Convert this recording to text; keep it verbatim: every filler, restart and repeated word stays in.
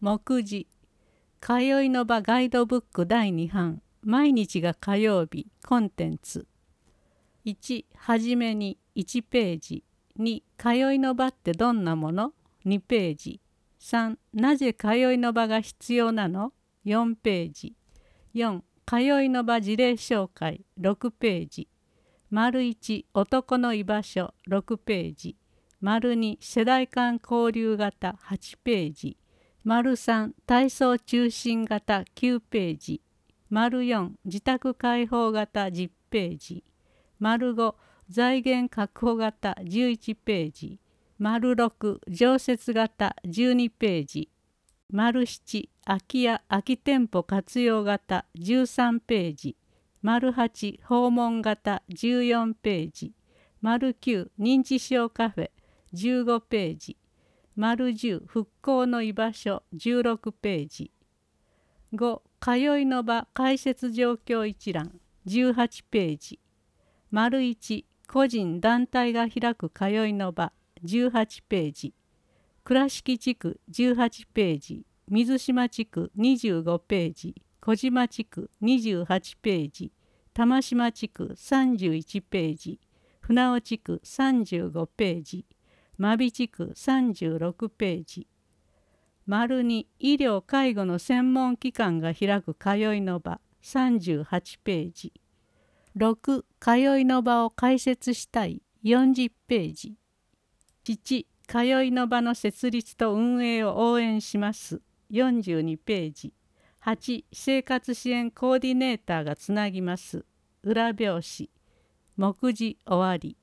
目次、通いの場ガイドブックだいに版、毎日が火曜日、コンテンツ。いち、はじめにいちページ。に、通いの場ってどんなもの？にページ。さん、なぜ通いの場が必要なの？よんページ。よん、通いの場事例紹介、ろくページ。丸いち、男の居場所、ろくページ。丸に、世代間交流型、はちページ。丸さん、体操中心型、きゅうページ。丸よん、自宅開放型、じゅうページ。丸ご、財源確保型、じゅういちページ。丸ろく、常設型、じゅうにページ。丸なな、空き家空き店舗活用型、じゅうさんページ。丸はち、訪問型、じゅうよんページ。丸きゅう、認知症カフェ、じゅうごページ。丸じゅう、復興の居場所、じゅうろくページ。ご、通いの場開設状況一覧、じゅうはちページ。丸いち、個人団体が開く通いの場、じゅうはちページ。倉敷地区じゅうはちページ、水島地区にじゅうごページ、小島地区にじゅうはちページ、玉島地区さんじゅういちページ、船尾地区さんじゅうごページ、真備地区さんじゅうろくページ。丸に、医療介護の専門機関が開く通いの場、さんじゅうはちページ。ろく、通いの場を開設したい、よんじゅうページ。なな、通いの場の設立と運営を応援します、よんじゅうにページ。はち、生活支援コーディネーターがつなぎます、裏表紙。目次終わり。